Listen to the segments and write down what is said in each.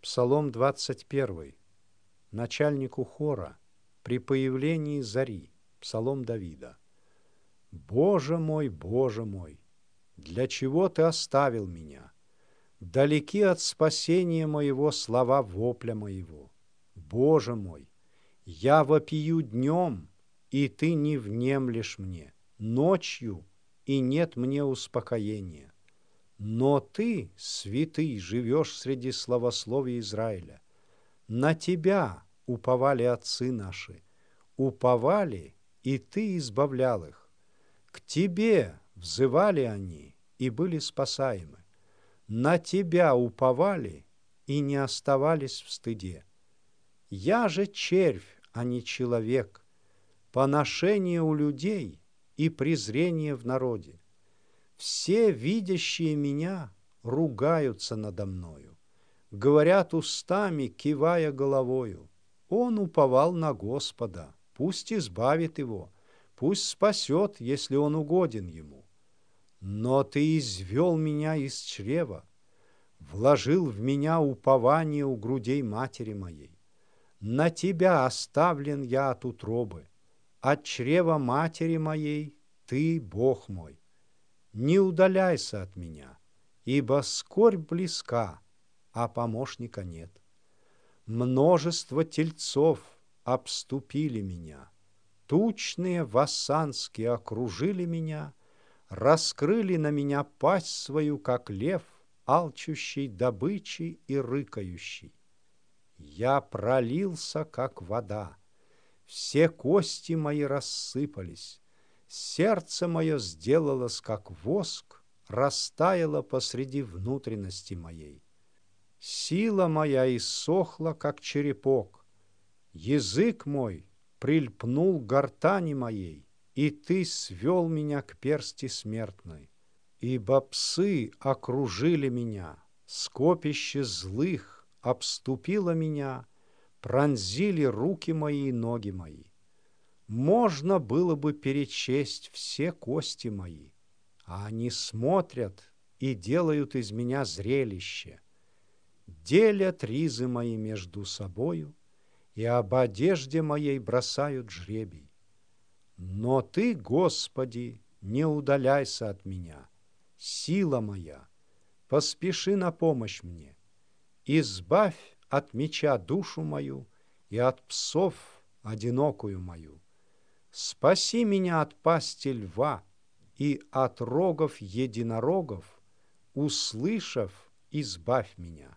Псалом 21. Начальнику хора при появлении зари. Псалом Давида. Боже мой, для чего ты оставил меня? Далеки от спасения моего слова вопля моего. Боже мой, я вопию днем, и ты не внемлешь мне, ночью, и нет мне успокоения. Но ты, святый, живешь среди славословия Израиля. На тебя уповали отцы наши, уповали, и ты избавлял их. К тебе взывали они, и были спасаемы. На тебя уповали, и не оставались в стыде. Я же червь, а не человек, поношение у людей и презрение в народе. Все, видящие меня, ругаются надо мною, говорят устами, кивая головою. Он уповал на Господа, пусть избавит его, пусть спасет, если он угоден ему. Но ты извел меня из чрева, вложил в меня упование у грудей матери моей. На тебя оставлен я от утробы, от чрева матери моей ты, Бог мой. Не удаляйся от меня, ибо скорбь близка, а помощника нет. Множество тельцов обступили меня, тучные вассанские окружили меня, раскрыли на меня пасть свою, как лев, алчущий добычи и рыкающий. Я пролился, как вода, все кости мои рассыпались, сердце мое сделалось, как воск, растаяло посреди внутренности моей. Сила моя иссохла, как черепок, язык мой прильпнул к гортани моей, и ты свел меня к персти смертной. Ибо псы окружили меня, скопище злых обступило меня, пронзили руки мои и ноги мои. Можно было бы перечесть все кости мои, а они смотрят и делают из меня зрелище. Делят ризы мои между собою, и об одежде моей бросают жребий. Но ты, Господи, не удаляйся от меня, сила моя, поспеши на помощь мне. Избавь от меча душу мою и от псов одинокую мою. Спаси меня от пасти льва и от рогов единорогов, услышав, избавь меня.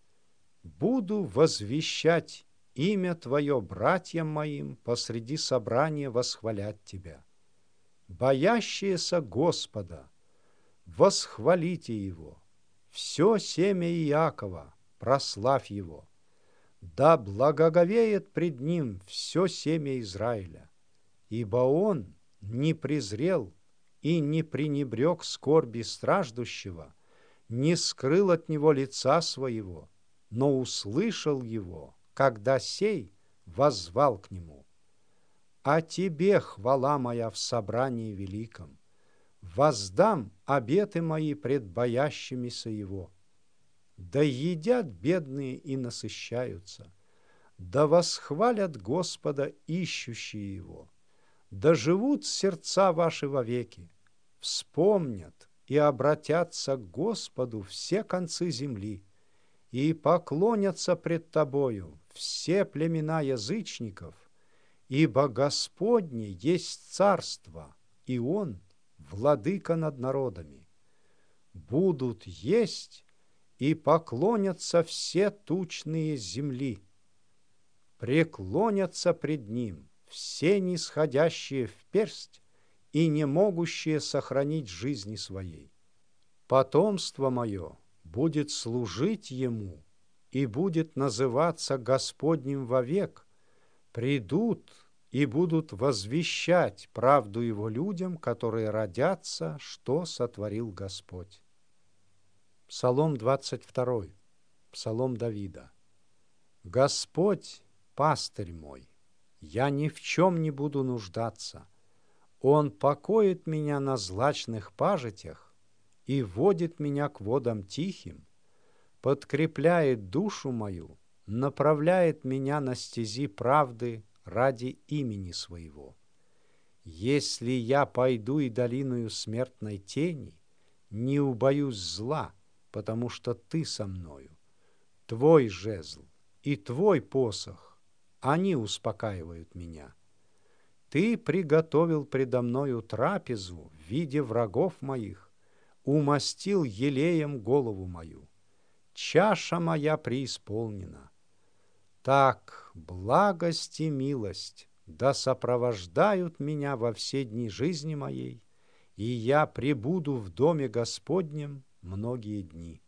Буду возвещать имя Твое братьям моим, посреди собрания восхвалять Тебя. Боящиеся Господа, восхвалите Его, все семя Иакова, прославь Его. Да благоговеет пред Ним все семя Израиля, ибо Он не презрел и не пренебрег скорби страждущего, не скрыл от него лица своего, но услышал его, когда сей воззвал к нему. А тебе хвала моя в собрании великом, воздам обеты мои пред боящимися его. Да едят бедные и насыщаются, да восхвалят Господа ищущие его, да живут сердца ваши вовеки, вспомнят и обратятся к Господу все концы земли, и поклонятся пред Тобою все племена язычников, ибо Господне есть царство, и Он владыка над народами. Будут есть и поклонятся все тучные земли, преклонятся пред Ним все нисходящие в персть и не могущие сохранить жизни своей. Потомство мое будет служить Ему и будет называться Господним вовек, придут и будут возвещать правду Его людям, которые родятся, что сотворил Господь. Псалом 22. Псалом Давида. Господь, пастырь мой, я ни в чем не буду нуждаться. Он покоит меня на злачных пажитях и водит меня к водам тихим, подкрепляет душу мою, направляет меня на стези правды ради имени своего. Если я пойду и долиною смертной тени, не убоюсь зла, потому что ты со мною. Твой жезл и твой посох, они успокаивают меня. Ты приготовил предо мною трапезу в виде врагов моих, умастил елеем голову мою. Чаша моя преисполнена. Так благость и милость да сопровождают меня во все дни жизни моей, и я пребуду в доме Господнем многие дни.